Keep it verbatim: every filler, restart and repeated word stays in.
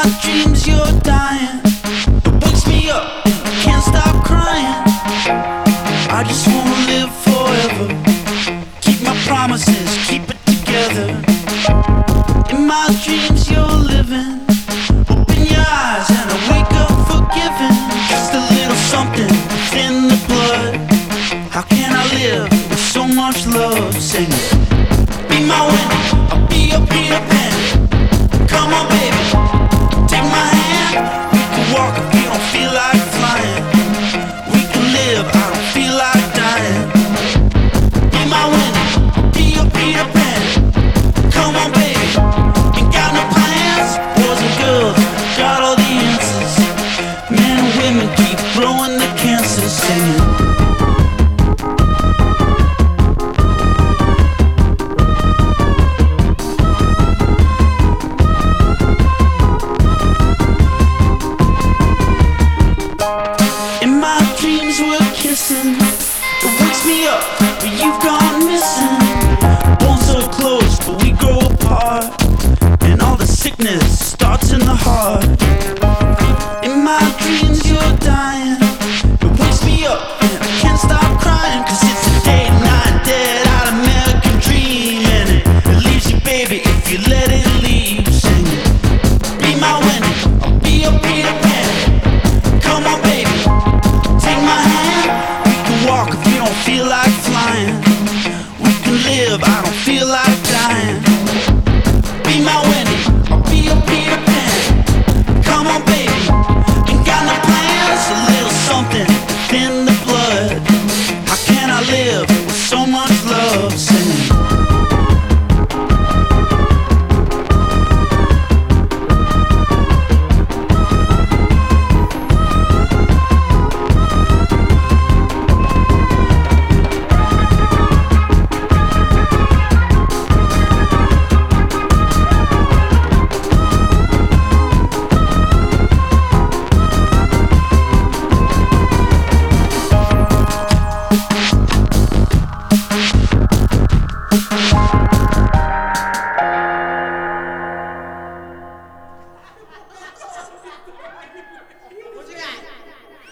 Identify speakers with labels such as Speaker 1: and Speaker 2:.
Speaker 1: dreams you're dying. It wakes me up and I can't stop crying. I just wanna live forever, keep my promises, keep it together. In my dreams you're living. Open your eyes and I wake up forgiven. Just a little something within the blood. How can I live with so much love? Sing it. Be my winner, I'll be your Peter Pan. Come on baby, take my hand. We can walk if we don't feel like flying. We can live, I don't feel like dying. Be my winner, I'll be your Peter Pan. Come on baby, ain't got no plans. Boys and girls, got all the answers. Men and women keep growing the cancer. Singing. It wakes me up, but you've gone missing. Bones so close, but we grow apart. And all the sickness starts in the heart. In my dreams